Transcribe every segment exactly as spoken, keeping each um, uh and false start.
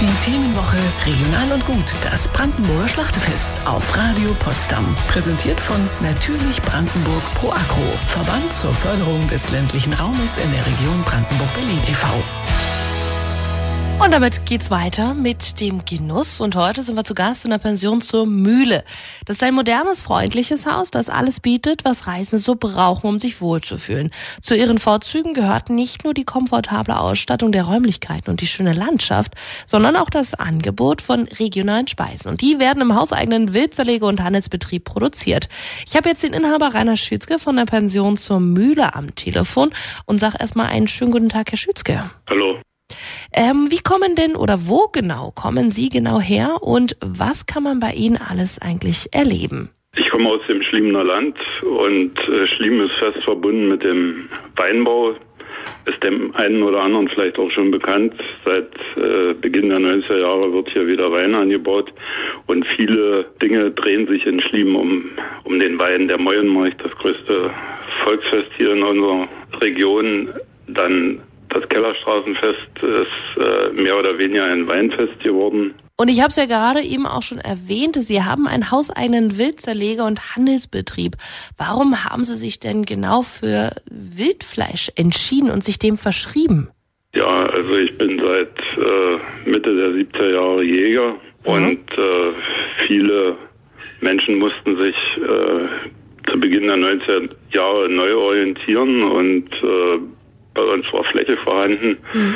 Die Themenwoche Regional und gut, das Brandenburger Schlachtefest auf Radio Potsdam. Präsentiert von Natürlich Brandenburg Pro Agro, Verband zur Förderung des ländlichen Raumes in der Region Brandenburg-Berlin e V Und damit geht's weiter mit dem Genuss. Und heute sind wir zu Gast in der Pension zur Mühle. Das ist ein modernes, freundliches Haus, das alles bietet, was Reisende so brauchen, um sich wohlzufühlen. Zu ihren Vorzügen gehört nicht nur die komfortable Ausstattung der Räumlichkeiten und die schöne Landschaft, sondern auch das Angebot von regionalen Speisen. Und die werden im hauseigenen Wildzerlege- und Handelsbetrieb produziert. Ich habe jetzt den Inhaber Rainer Schützke von der Pension zur Mühle am Telefon und sage erstmal einen schönen guten Tag, Herr Schützke. Hallo. Ähm, wie kommen denn oder wo genau kommen Sie genau her und was kann man bei Ihnen alles eigentlich erleben? Ich komme aus dem Schliemener Land und äh, Schliemen ist fest verbunden mit dem Weinbau. Ist dem einen oder anderen vielleicht auch schon bekannt. Seit äh, Beginn der neunziger Jahre wird hier wieder Wein angebaut und viele Dinge drehen sich in Schliemen um, um den Wein. Der Meuenmarkt, das größte Volksfest hier in unserer Region, dann das Kellerstraßenfest ist äh, mehr oder weniger ein Weinfest geworden. Und ich habe es ja gerade eben auch schon erwähnt, Sie haben einen hauseigenen Wildzerlege- und Handelsbetrieb. Warum haben Sie sich denn genau für Wildfleisch entschieden und sich dem verschrieben? Ja, also ich bin seit äh, Mitte der siebziger Jahre Jäger mhm. und äh, viele Menschen mussten sich äh, zu Beginn der neunziger Jahre neu orientieren und äh, bei uns war Fläche vorhanden mhm.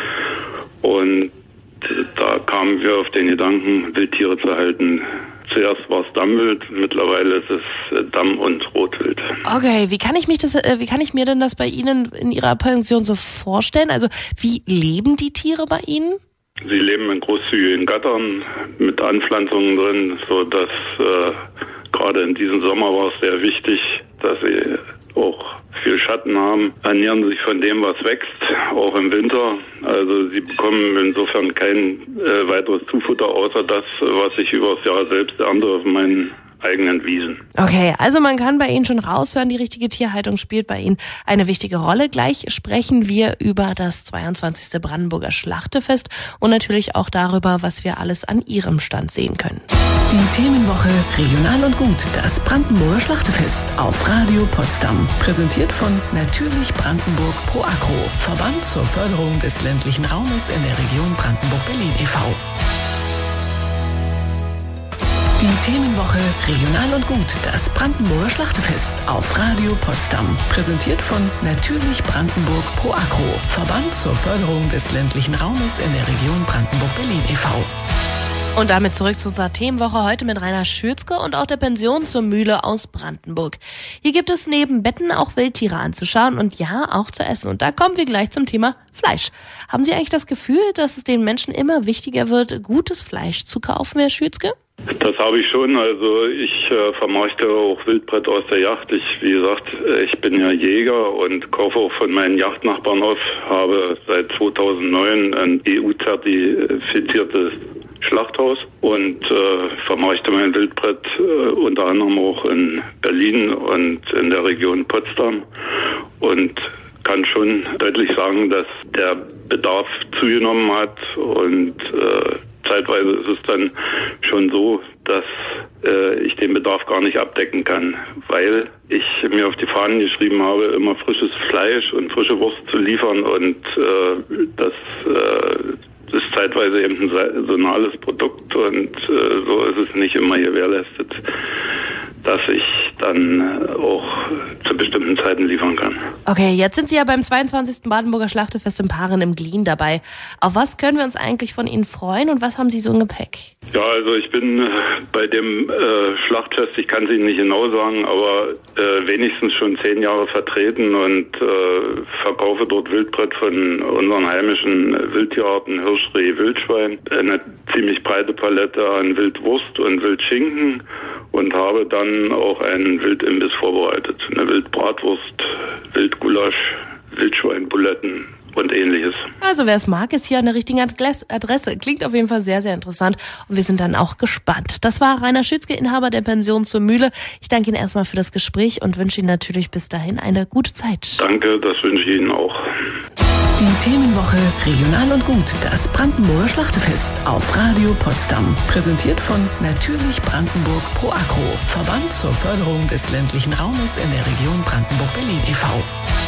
und da kamen wir auf den Gedanken, Wildtiere zu halten. Zuerst war es Dammwild, mittlerweile ist es Damm- und Rotwild. Okay, wie kann ich mich das, wie kann ich mir denn das bei Ihnen in Ihrer Pension so vorstellen? Also wie leben die Tiere bei Ihnen? Sie leben in großzügigen Gattern mit Anpflanzungen drin, so dass äh, gerade in diesem Sommer war es sehr wichtig, dass sie auch viel Schatten haben, ernähren sich von dem, was wächst, auch im Winter. Also sie bekommen insofern kein äh, weiteres Zufutter, außer das, was ich über das Jahr selbst ernte auf meinen eigenen Wiesen. Okay, also man kann bei Ihnen schon raushören, die richtige Tierhaltung spielt bei Ihnen eine wichtige Rolle. Gleich sprechen wir über das zweiundzwanzigste Brandenburger Schlachtefest und natürlich auch darüber, was wir alles an Ihrem Stand sehen können. Die Themenwoche Regional und gut, das Brandenburger Schlachtefest auf Radio Potsdam. Präsentiert von Natürlich Brandenburg Pro Agro, Verband zur Förderung des ländlichen Raumes in der Region Brandenburg-Berlin e V Die Themenwoche Regional und gut, das Brandenburger Schlachtefest auf Radio Potsdam. Präsentiert von Natürlich Brandenburg Pro Agro, Verband zur Förderung des ländlichen Raumes in der Region Brandenburg-Berlin e V Und damit zurück zu unserer Themenwoche heute mit Rainer Schützke und auch der Pension zur Mühle aus Brandenburg. Hier gibt es neben Betten auch Wildtiere anzuschauen und ja, auch zu essen. Und da kommen wir gleich zum Thema Fleisch. Haben Sie eigentlich das Gefühl, dass es den Menschen immer wichtiger wird, gutes Fleisch zu kaufen, Herr Schützke? Das habe ich schon. Also ich äh, vermarkte auch Wildbret aus der Yacht. Ich, wie gesagt, ich bin ja Jäger und kaufe auch von meinen Yachtnachbarn auf. Habe seit zweitausendneun ein E U-zertifiziertes Schlachthaus und äh, vermarkte mein Wildbret äh, unter anderem auch in Berlin und in der Region Potsdam und kann schon deutlich sagen, dass der Bedarf zugenommen hat und äh, zeitweise ist es dann schon so, dass äh, ich den Bedarf gar nicht abdecken kann, weil ich mir auf die Fahnen geschrieben habe, immer frisches Fleisch und frische Wurst zu liefern und äh, das äh, ist zeitweise eben ein saisonales Produkt und äh, so ist es nicht immer gewährleistet, dass ich dann auch zu bestimmten Zeiten liefern kann. Okay, jetzt sind Sie ja beim zweiundzwanzigsten Brandenburger Schlachtefest in Paaren im Glien dabei. Auf was können wir uns eigentlich von Ihnen freuen und was haben Sie so im Gepäck? Ja, also ich bin äh, bei dem äh, Schlachtfest, ich kann es Ihnen nicht genau sagen, aber äh, wenigstens schon zehn Jahre vertreten und äh, verkaufe dort Wildbret von unseren heimischen Wildtierarten, Hirsch, Reh, Wildschwein, eine ziemlich breite Palette an Wildwurst und Wildschinken und habe dann auch einen Wildimbiss vorbereitet. Eine Wildbratwurst, Wildgulasch, Wildschweinbuletten und ähnliches. Also wer es mag, ist hier an der richtigen Adresse. Klingt auf jeden Fall sehr, sehr interessant und wir sind dann auch gespannt. Das war Rainer Schützke, Inhaber der Pension zur Mühle. Ich danke Ihnen erstmal für das Gespräch und wünsche Ihnen natürlich bis dahin eine gute Zeit. Danke, das wünsche ich Ihnen auch. Die Themenwoche Regional und Gut, das Brandenburger Schlachtefest auf Radio Potsdam. Präsentiert von Natürlich Brandenburg Pro Agro, Verband zur Förderung des ländlichen Raumes in der Region Brandenburg-Berlin e V